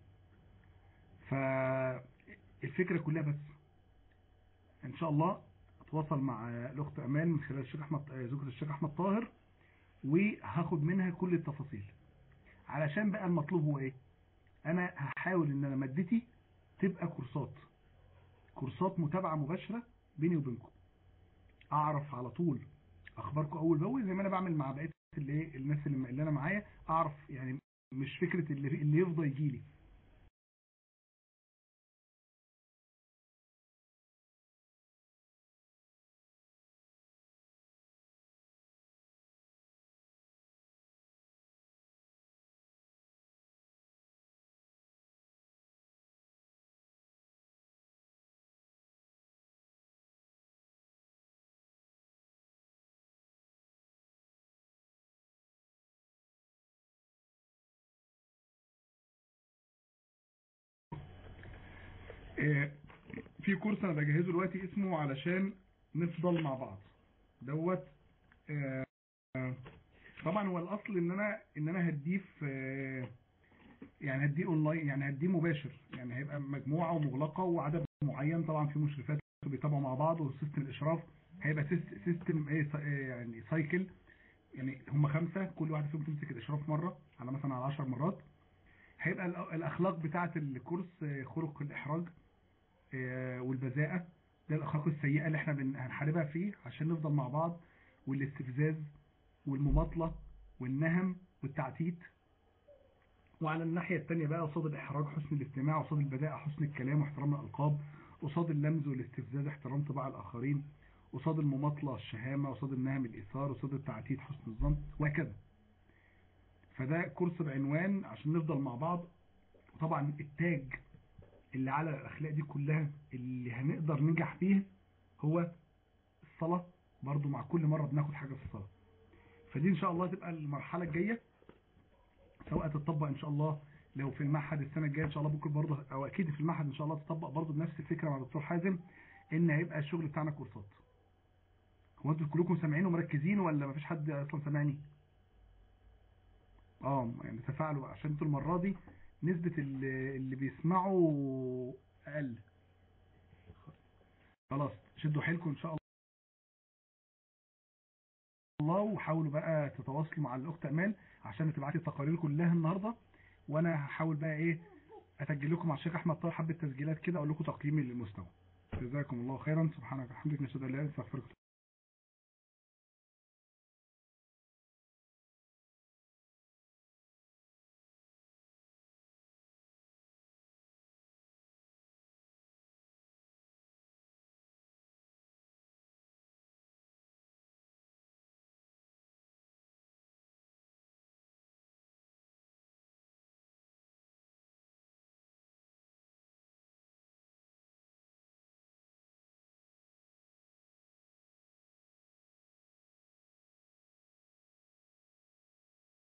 فالفكره كلها بس ان شاء الله اتواصل مع الاخت امان من خلال الشيخ احمد، زوجة الشيخ احمد طاهر، وهاخد منها كل التفاصيل. علشان بقى المطلوب هو ايه؟ انا هحاول ان انا مادتي تبقى كورسات متابعة مباشرة بيني وبينكم، اعرف على طول اخباركم اول باول زي ما انا بعمل مع بقيه الناس اللي انا معايا. اعرف يعني مش فكرة اللي يفضل يجي لي في كورس انا بجهزه دلوقتي اسمه علشان نفضل مع بعض دوت. طبعا هو الاصل ان انا هديه في يعني هديه اونلاين، يعني هديه مباشر، يعني هيبقى مجموعه ومغلقه وعدد معين، طبعا في مشرفات بيتابعوا مع بعض وسيستم الاشراف هيبقى سيستم يعني سايكل، يعني هم 5 كل واحد فيهم تمسك الاشراف مره على مثلا على 10 مرات. هيبقى الاخلاق بتاعه الكورس خلق الاحراج والبذاءه، ده الاخلاق السيئه اللي احنا هنحاربها فيه عشان نفضل مع بعض، والاستفزاز والمماطله والنهم والتعتيت. وعلى الناحيه الثانيه بقى قصاد الاحراج حسن الاستماع، قصاد البذاءه حسن الكلام واحترام الالقاب، قصاد اللمز والاستفزاز احترام طباع الاخرين، قصاد المماطله الشهامه، قصاد النهم الايثار، قصاد التعتيت حسن الظن، وهكذا. فده كورس بعنوان عشان نفضل مع بعض. وطبعا التاج اللي على الاخلاق دي كلها اللي هنقدر ننجح فيه هو الصلاة، برضو مع كل مرة بناخد حاجة في الصلاة. فدي ان شاء الله تبقى المرحلة الجاية، سواء تطبق ان شاء الله لو في المعهد السنة الجاية ان شاء الله بكره برضو، او اكيد في المعهد ان شاء الله تطبق برضو بنفس الفكرة مع دكتور حازم، ان هيبقى الشغل بتاعنا كورسات. هو انتوا كلكم سامعين ومركزين ولا مفيش حد اصلا سامعني؟ يعني تفاعلوا عشان انتوا المرة دي نسبة اللي بيسمعوا اقل. خلاص شدوا حيلكم ان شاء الله، وحاولوا بقى تتواصلوا مع الاخت امال عشان تبعتي التقارير كلها النهارده، وانا هحاول بقى اسجل لكم مع الشيخ احمد طاهر حبه تسجيلات كده اقول لكم تقييمي للمستوى. جزاكم الله خيرا، سبحانك وبحمدك نشهد ان لا اله الا انت نستغفرك.